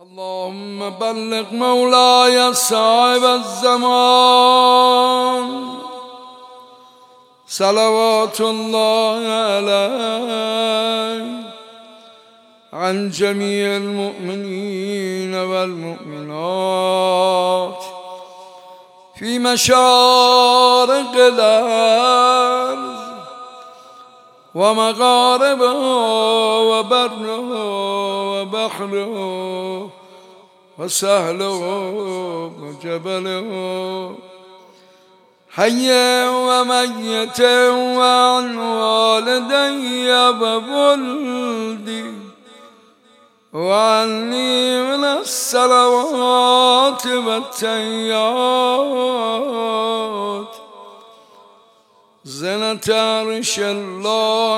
اللهم بلغ مولاي صاحب الزمان صلوات الله عليه عن جميع المؤمنين والمؤمنات في مشارق الأرض ومغاربها وبرها وبحرها وسهلها وجبلها حيا وميتا وعن والدي وولدي وعني من الصلوات والتحيات زنة عرش الله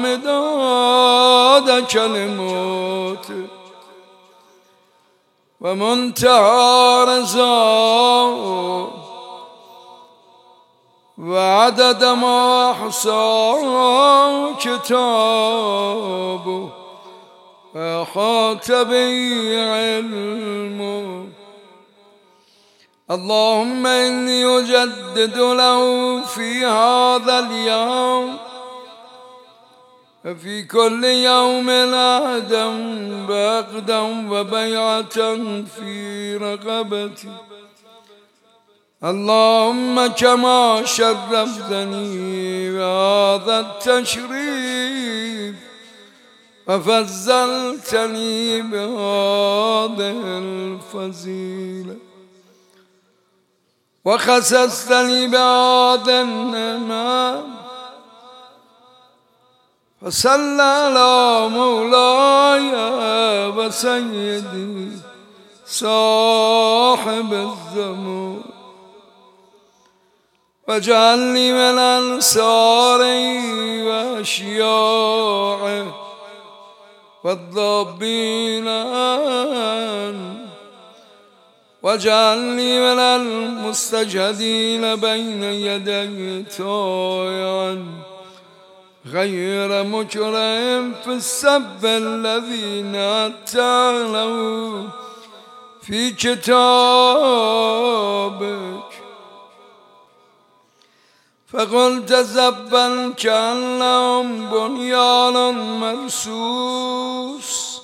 ومداد كلماته ومنتهى رضاه وعدد ما أحصاه كتابه وأحاط به علمه. اللهم إني أجدد له في هذا اليوم وفي كل يوم عهدا وعقدا وبيعة في رقبتي. اللهم كما شرفتني بهذا التشريف وفضلتني بهذه الفضيلة وخصصتني بهذا النعمة فصل على مولاي وسيدي صاحب الزمان واجعلني من أنصاره وأشياعه والضابين عنه واجعلني من المستجهدين بين يدي طائعا غير مكره في السب الذين أتعنوا في كتابك فقلت زبا كأنهم بنيان مرصوص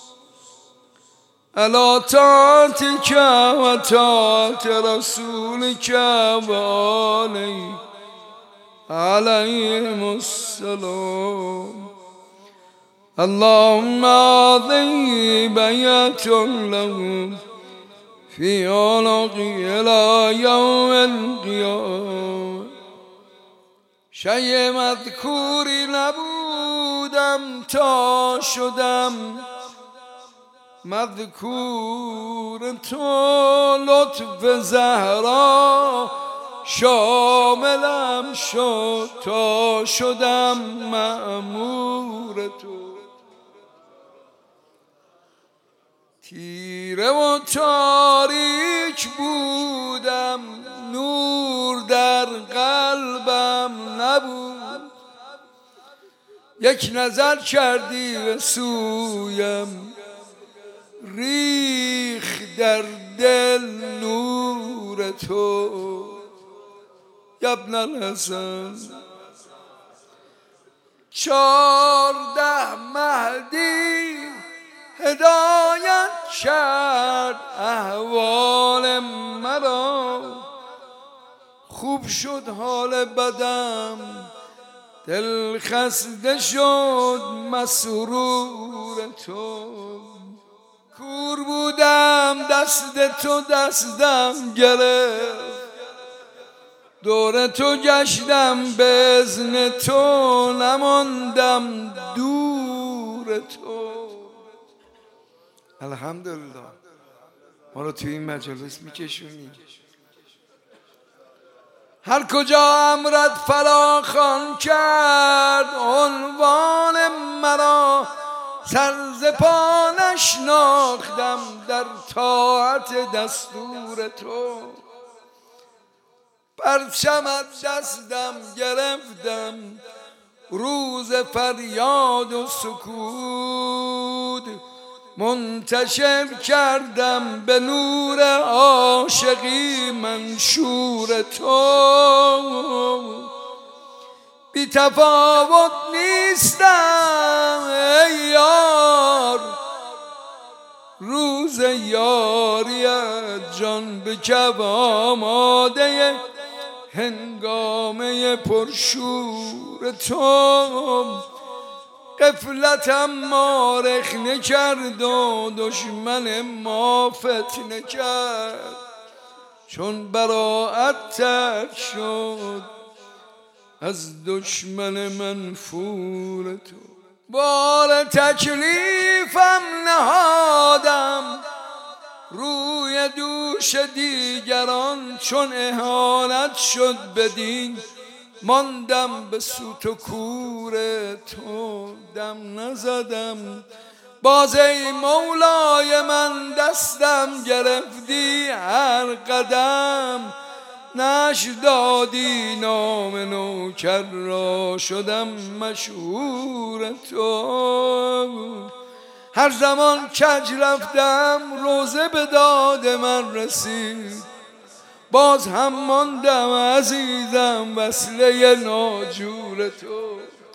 على طاعتك وطاعة رسولك وآله عليهم السلام. اللهم هذه بيعة لهم في عنقي إلى يوم القيامة. شیء مذکوری نبودم تا شدم مذکور تو. لطف زهرا شاملم شد تا شدم مأمور تو. تیره و تاریک بودم نور در قلبم نبود. یک نظر کردی به سویم ریخ در دل نور تو. یا ابن الحسن 14 مهدی هدایت کرد احوال مرا. خوب شد حال بدم دل خسته شد مسرور تو. کور بودم دست تو دستم گرفت دور تو گشتم به اذن تو نماندم دور تو. الحمدلله ما رو توی این مجلس میکشونی. هر کجا امرت فراخوان کرد عنوان مرا سر ز پا نشناختم در طاعت دستور تو. پرچم از دستم گرفتم روز فریاد و سکوت منتشر کردم به نور عاشقی منشور تو. بی تفاوت نیستم ای یار، روز یاریت جان به کف آماده هنگامه پرشور تو. غفلتم ما رخنه کرد و دشمن ما فتنه کرد، چون براعت ترک شد از دشمن منفور تو. بار تکلیفم نهادم روی دوش دیگران، چون اهانت شد بدین ماندم به سوت و کور تو. دم نزدم باز ای مولای من، دستم گرفتی هر قدم، نشر دادی نام نوکر را شدم مشهور تو. هر زمان کج رفتم روزه به داد من رسید، باز هم ماندم عزیزم وصله ناجور تو.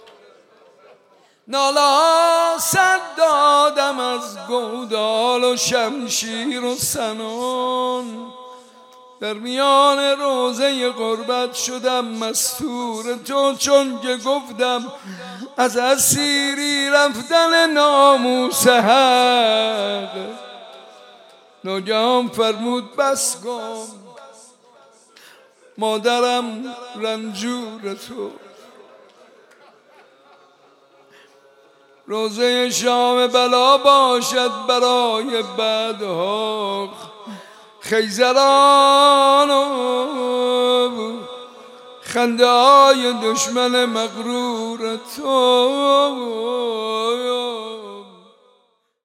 ناله صد دادم از گودال و شمشیر و سنان، در میان روزه غربت شدم مستور تو. چون که گفتم از اسیری رفتن ناموس حق، ناگهان فرمود بس کن مادرم رنجور تو. روزه شام بلا باشد برای بدها خیزران و خنده های دشمن مغرور تو.